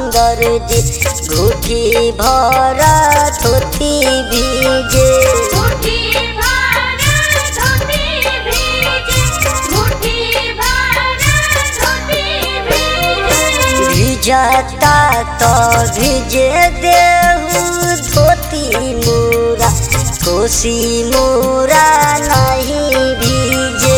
सुंदर जी घुटी भर धोती भीजे। भिजता तो भिजे देहु धोती मोरा कोसी मोरा नहीं भीजे।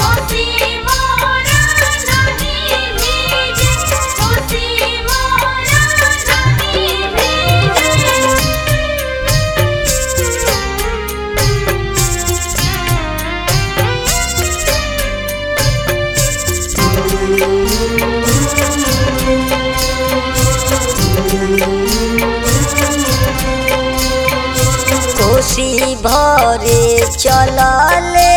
कोसी भरे चलले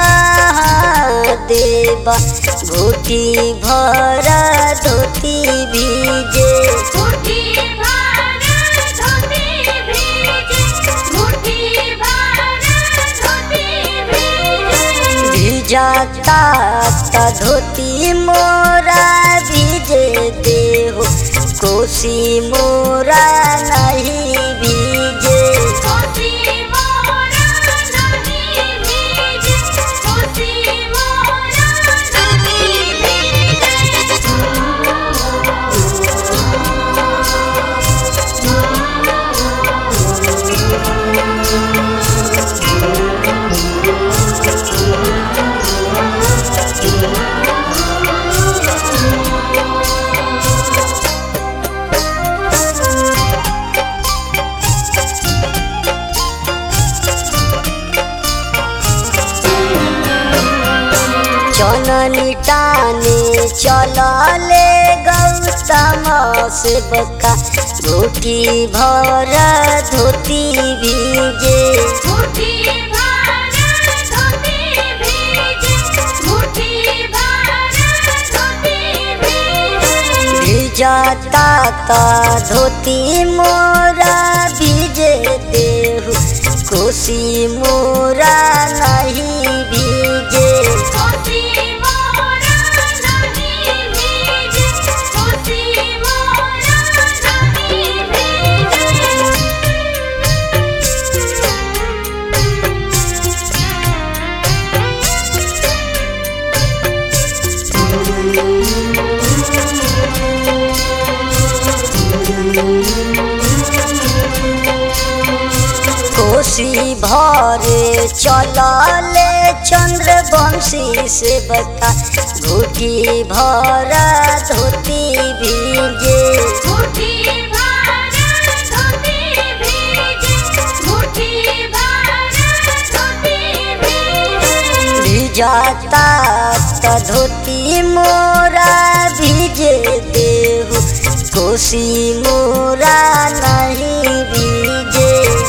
महादेवा घुटी भर धोती भीजे। भिजता त धोती मोरा भीजे देहो कोसी मोरा नहीं भीजे। चननी टाने चलले गौतम सेवका घुटी भर धोती भीजे। भिजता त धोती मोरा भीजे देहु कोसी मोरा नहीं भीजे। कोसी भरे चलले चंद्रवंशी सेवका घुटी भर धोती भीजे। भिजता त धोती मोरा भीजे देहु कोसी मोरा नहीं भीजे।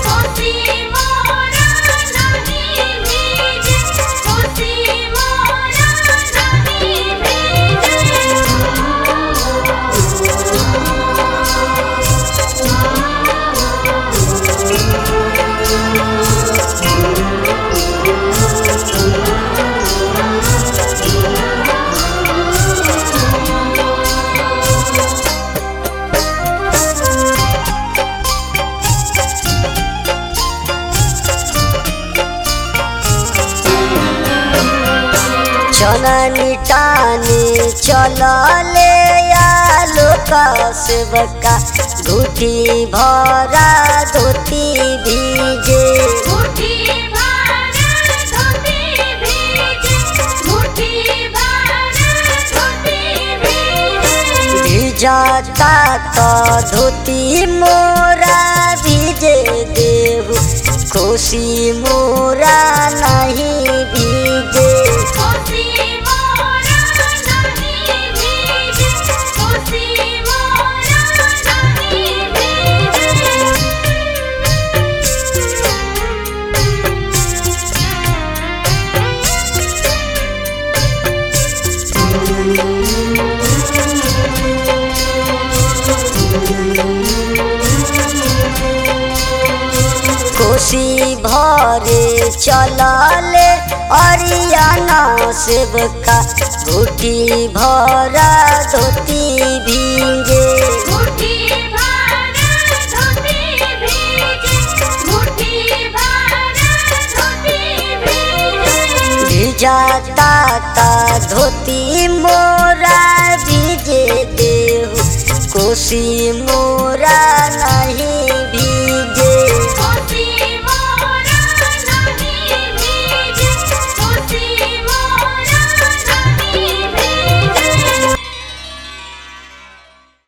चननी टाने चलले आलोक सेवका घुटी भरा धोती भीजे। भिजता त धोती मोरा भीजे देहु कोसी मोरा नहीं भीजे। कोसी भरे चलले अरियाना सेवका घुटी भरा धोती भींगे। भिजाता ता धोती मोरा भिजे देहु कोसी मोरा ना